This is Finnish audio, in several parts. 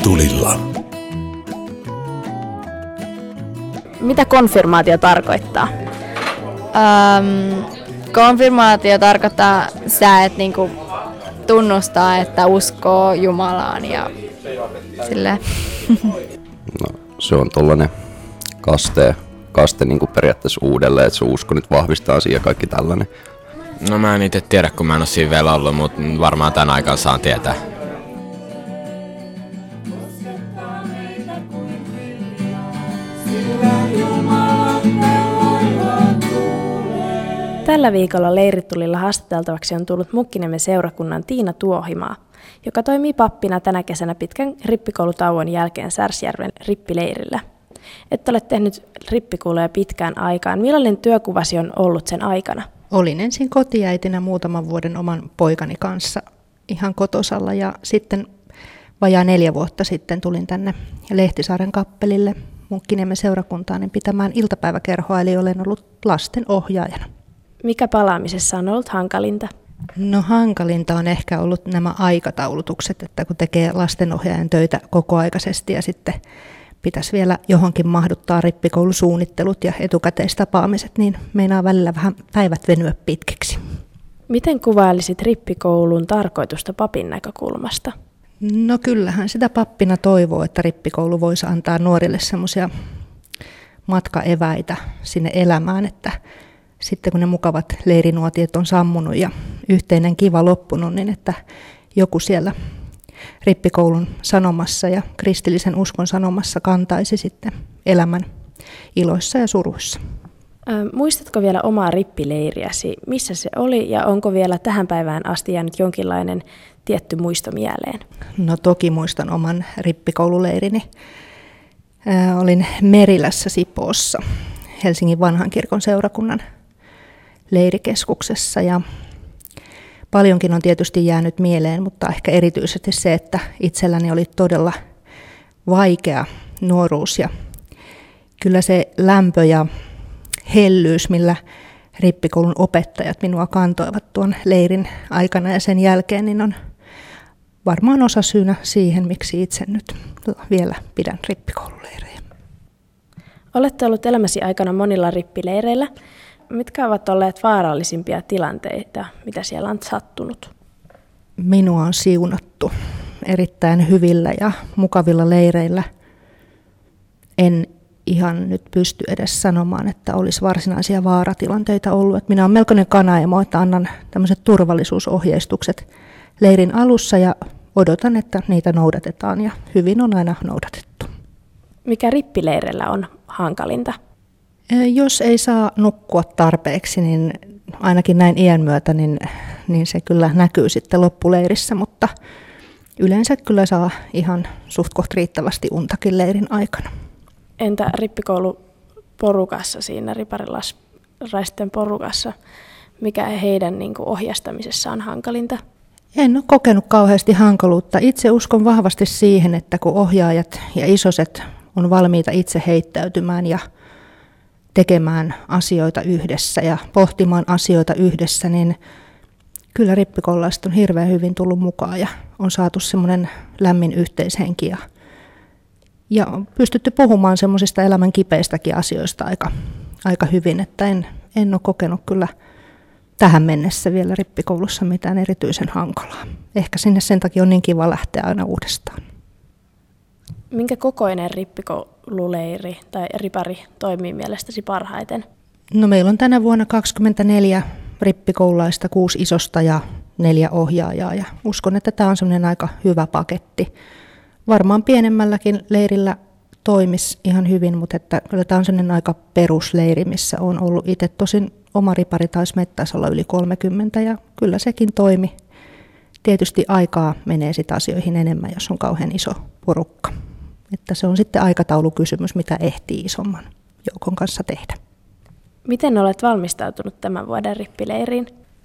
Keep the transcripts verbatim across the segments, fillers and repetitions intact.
Leiritulilla. Mitä konfirmaatio tarkoittaa? Um, konfirmaatio tarkoittaa sitä, että niinku tunnustaa, että uskoo Jumalaan ja silleen. No, se on tollainen kaste, kaste niinku periaatteessa uudelleen, että sun usko nyt vahvistaa siihen kaikki tällainen. No mä en itse tiedä, kun mä en ole siinä vielä ollut, mutta varmaan tämän aikaan saan tietää. Tällä viikolla Leiritulilla haastateltavaksi on tullut Mukkiniemen seurakunnan Tiina Tuohimaa, joka toimii pappina tänä kesänä pitkän rippikoulutauon jälkeen Särsjärven rippileirillä. Et ole tehnyt rippikouluja pitkään aikaan. Millainen työkuvasi on ollut sen aikana? Olin ensin kotiäitinä muutaman vuoden oman poikani kanssa ihan kotosalla ja sitten vajaa neljä vuotta sitten tulin tänne Lehtisaaren kappelille Munkkiniemen seurakuntaan pitämään iltapäiväkerhoa, eli olen ollut lasten ohjaajana. Mikä palaamisessa on ollut hankalinta? No hankalinta on ehkä ollut nämä aikataulutukset, että kun tekee lastenohjaajan töitä kokoaikaisesti ja sitten pitäisi vielä johonkin mahduttaa rippikoulusuunnittelut ja etukäteistapaamiset, niin meinaa välillä vähän päivät venyä pitkiksi. Miten kuvailisit rippikoulun tarkoitusta papin näkökulmasta? No kyllähän sitä pappina toivoo, että rippikoulu voisi antaa nuorille semmoisia matkaeväitä sinne elämään, että sitten kun ne mukavat leirinuotiot on sammunut ja yhteinen kiva loppunut, niin että joku siellä rippikoulun sanomassa ja kristillisen uskon sanomassa kantaisi sitten elämän iloissa ja suruissa. Muistatko vielä omaa rippileiriäsi? Missä se oli ja onko vielä tähän päivään asti jäänyt jonkinlainen tietty muisto mieleen? No toki muistan oman rippikoululeirini. Ää, olin Merilässä Sipoossa, Helsingin vanhan kirkon seurakunnan leirikeskuksessa ja paljonkin on tietysti jäänyt mieleen, mutta ehkä erityisesti se, että itselläni oli todella vaikea nuoruus ja kyllä se lämpö ja hellyys, millä rippikoulun opettajat minua kantoivat tuon leirin aikana ja sen jälkeen, niin on varmaan osa syynä siihen, miksi itse nyt vielä pidän rippikoululeirejä. Olette ollut elämäsi aikana monilla rippileireillä. Mitkä ovat olleet vaarallisimpia tilanteita, mitä siellä on sattunut? Minua on siunattu erittäin hyvillä ja mukavilla leireillä. En ihan nyt pysty edes sanomaan, että olisi varsinaisia vaaratilanteita ollut. Että minä olen melkoinen kanaemo, että annan tämmöiset turvallisuusohjeistukset leirin alussa ja odotan, että niitä noudatetaan ja hyvin on aina noudatettu. Mikä rippileireillä on hankalinta? Jos ei saa nukkua tarpeeksi, niin ainakin näin iän myötä, niin, niin se kyllä näkyy sitten loppuleirissä, mutta yleensä kyllä saa ihan suht koht riittävästi untakin leirin aikana. Entä rippikouluporukassa, siinä riparilaisten porukassa, mikä heidän niin kuin ohjastamisessa on hankalinta? En ole kokenut kauheasti hankaluutta. Itse uskon vahvasti siihen, että kun ohjaajat ja isoset on valmiita itse heittäytymään ja tekemään asioita yhdessä ja pohtimaan asioita yhdessä, niin kyllä rippikoululaiset on hirveän hyvin tullut mukaan ja on saatu semmoinen lämmin yhteishenki ja, ja on pystytty puhumaan semmoisista elämän kipeistäkin asioista aika, aika hyvin, että en, en ole kokenut kyllä tähän mennessä vielä rippikoulussa mitään erityisen hankalaa. Ehkä sinne sen takia on niin kiva lähteä aina uudestaan. Minkä kokoinen rippikoululeiri tai ripari toimii mielestäsi parhaiten? No meillä on tänä vuonna kaksikymmentäneljä rippikoululaista, kuusi isosta ja neljä ohjaajaa ja uskon, että tämä on semmoinen aika hyvä paketti. Varmaan pienemmälläkin leirillä toimisi ihan hyvin, mutta että kyllä tämä on semmoinen aika perusleiri, missä on ollut itse. Tosin oma ripari taisi mettäisi olla yli kolmekymmentä ja kyllä sekin toimi. Tietysti aikaa menee sit asioihin enemmän, jos on kauhean iso porukka. Että se on sitten aikataulukysymys, mitä ehtii isomman joukon kanssa tehdä. Miten olet valmistautunut tämän vuoden rippileiriin?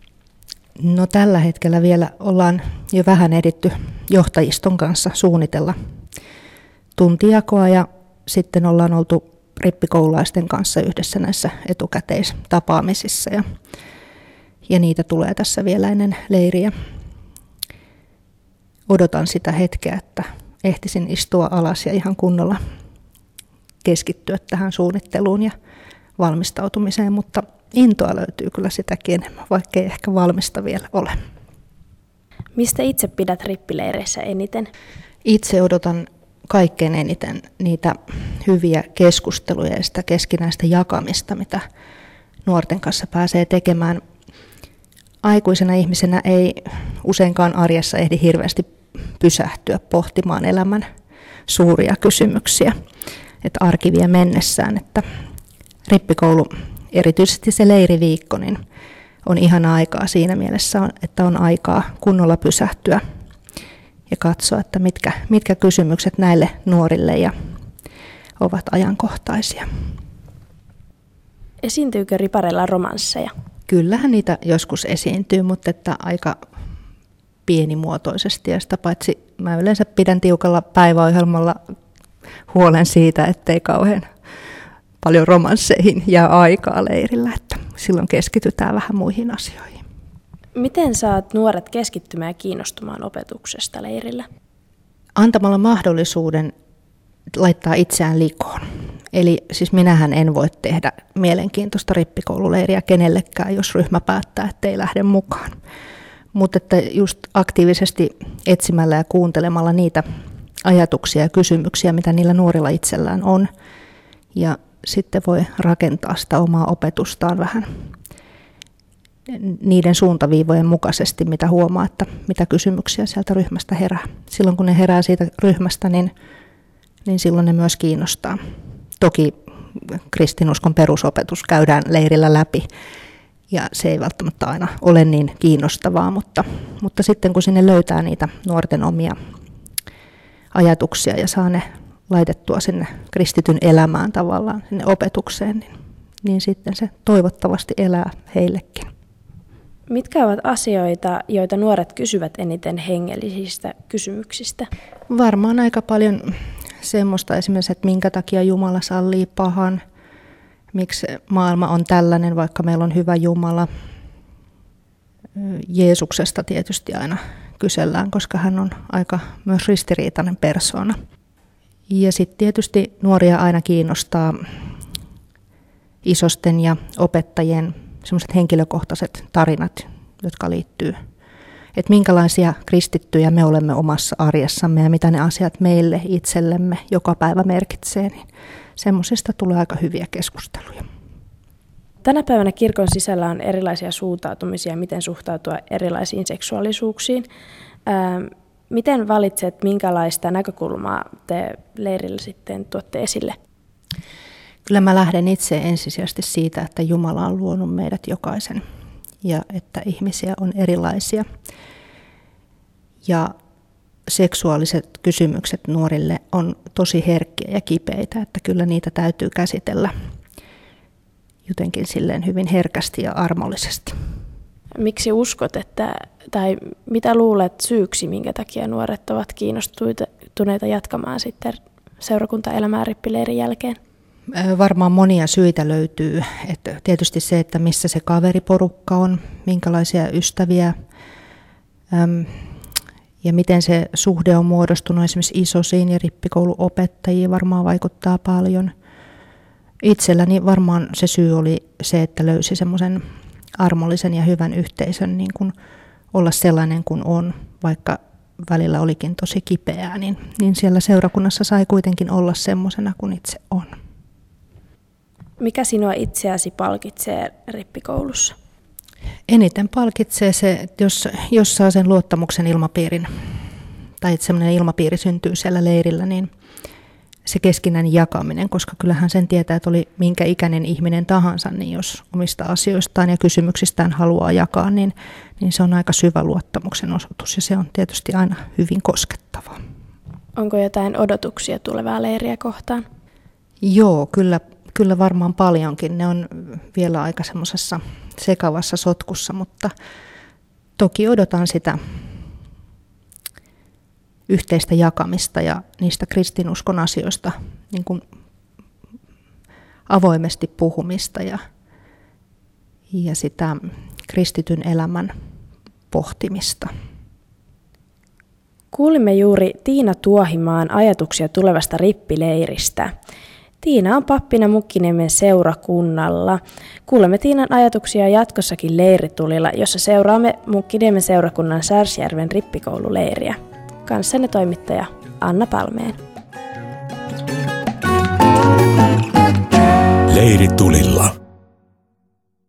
No tällä hetkellä vielä ollaan jo vähän editty johtajiston kanssa suunnitella tuntijakoa ja sitten ollaan oltu rippikoululaisten kanssa yhdessä näissä etukäteistapaamisissa ja, ja niitä tulee tässä vielä ennen leiriä. Odotan sitä hetkeä, että ehtisin istua alas ja ihan kunnolla keskittyä tähän suunnitteluun ja valmistautumiseen, mutta intoa löytyy kyllä sitäkin enemmän, vaikka ei ehkä valmista vielä ole. Mistä itse pidät rippileireissä eniten? Itse odotan kaikkein eniten niitä hyviä keskusteluja ja sitä keskinäistä jakamista, mitä nuorten kanssa pääsee tekemään. Aikuisena ihmisenä ei useinkaan arjessa ehdi hirveästi pysähtyä pohtimaan elämän suuria kysymyksiä, että arki vie mennessään, että rippikoulu, erityisesti se leiriviikko, niin on ihana aikaa siinä mielessä, että on aikaa kunnolla pysähtyä ja katsoa, että mitkä, mitkä kysymykset näille nuorille ja ovat ajankohtaisia. Esiintyykö ripareilla romansseja? Kyllähän niitä joskus esiintyy, mutta että aika pienimuotoisesti. Ja sitä paitsi mä yleensä pidän tiukalla päiväohjelmalla huolen siitä, ettei kauhean paljon romansseihin jää aikaa leirillä, että silloin keskitytään vähän muihin asioihin. Miten saat nuoret keskittymään ja kiinnostumaan opetuksesta leirillä? Antamalla mahdollisuuden laittaa itseään likoon. Eli siis minähän en voi tehdä mielenkiintoista rippikoululeiriä kenellekään, jos ryhmä päättää, ettei lähde mukaan. Mutta että just aktiivisesti etsimällä ja kuuntelemalla niitä ajatuksia ja kysymyksiä, mitä niillä nuorilla itsellään on. Ja sitten voi rakentaa sitä omaa opetustaan vähän niiden suuntaviivojen mukaisesti, mitä huomaa, että mitä kysymyksiä sieltä ryhmästä herää. Silloin kun ne herää siitä ryhmästä, niin, niin silloin ne myös kiinnostaa. Toki kristinuskon perusopetus käydään leirillä läpi ja se ei välttämättä aina ole niin kiinnostavaa, mutta, mutta sitten kun sinne löytää niitä nuorten omia ajatuksia ja saa ne laitettua sinne kristityn elämään tavallaan, sinne opetukseen, niin, niin sitten se toivottavasti elää heillekin. Mitkä ovat asioita, joita nuoret kysyvät eniten hengellisistä kysymyksistä? Varmaan aika paljon semmoista esimerkiksi, että minkä takia Jumala sallii pahan, miksi maailma on tällainen, vaikka meillä on hyvä Jumala. Jeesuksesta tietysti aina kysellään, koska hän on aika myös ristiriitainen persoona. Ja sitten tietysti nuoria aina kiinnostaa isosten ja opettajien semmoiset henkilökohtaiset tarinat, jotka liittyy, että minkälaisia kristittyjä me olemme omassa arjessamme ja mitä ne asiat meille itsellemme joka päivä merkitsee, niin semmoisista tulee aika hyviä keskusteluja. Tänä päivänä kirkon sisällä on erilaisia suuntautumisia, miten suhtautua erilaisiin seksuaalisuuksiin. Ää, miten valitset, minkälaista näkökulmaa te leirillä sitten tuotte esille? Kyllä mä lähden itse ensisijaisesti siitä, että Jumala on luonut meidät jokaisen ja että ihmisiä on erilaisia. Ja seksuaaliset kysymykset nuorille on tosi herkkiä ja kipeitä, että kyllä niitä täytyy käsitellä jotenkin silleen hyvin herkästi ja armollisesti. Miksi uskot, että, tai mitä luulet syyksi, minkä takia nuoret ovat kiinnostuneita jatkamaan sitten seurakuntaelämää rippileirin jälkeen? Varmaan monia syitä löytyy. Että tietysti se, että missä se kaveriporukka on, minkälaisia ystäviä äm, ja miten se suhde on muodostunut esimerkiksi isosiin ja rippikouluopettajiin varmaan vaikuttaa paljon. Itselläni varmaan se syy oli se, että löysi semmoisen armollisen ja hyvän yhteisön niin kuin olla sellainen kuin on, vaikka välillä olikin tosi kipeää, niin, niin siellä seurakunnassa sai kuitenkin olla semmoisena kuin itse on. Mikä sinua itseäsi palkitsee rippikoulussa? Eniten palkitsee se, että jos, jos saa sen luottamuksen ilmapiirin, tai että semmoinen ilmapiiri syntyy siellä leirillä, niin se keskinäinen jakaminen, koska kyllähän sen tietää, että oli minkä ikäinen ihminen tahansa, niin jos omista asioistaan ja kysymyksistään haluaa jakaa, niin, niin se on aika syvä luottamuksen osoitus, ja se on tietysti aina hyvin koskettavaa. Onko jotain odotuksia tulevaa leiriä kohtaan? Joo, kyllä. Kyllä varmaan paljonkin. Ne on vielä aika semmoisessa sekavassa sotkussa, mutta toki odotan sitä yhteistä jakamista ja niistä kristinuskon asioista niin kuin avoimesti puhumista ja, ja sitä kristityn elämän pohtimista. Kuulimme juuri Tiina Tuohimaan ajatuksia tulevasta rippileiristä. Tiina on pappina Mukkiniemen seurakunnalla. Kuulemme Tiinan ajatuksia jatkossakin leiritulilla, jossa seuraamme Mukkiniemen seurakunnan Särsjärven rippikoululeiriä. Kanssanne toimittaja Anna Palmeen. Leiritulilla.